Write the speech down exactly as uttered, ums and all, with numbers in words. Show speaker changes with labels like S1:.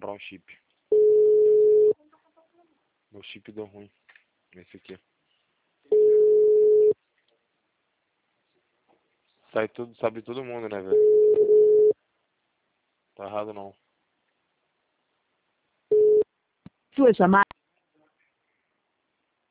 S1: comprar um chip. Meu chip deu ruim. Esse aqui. Sai tudo, sabe todo mundo, né, velho? Tá errado não.
S2: Sua chamada.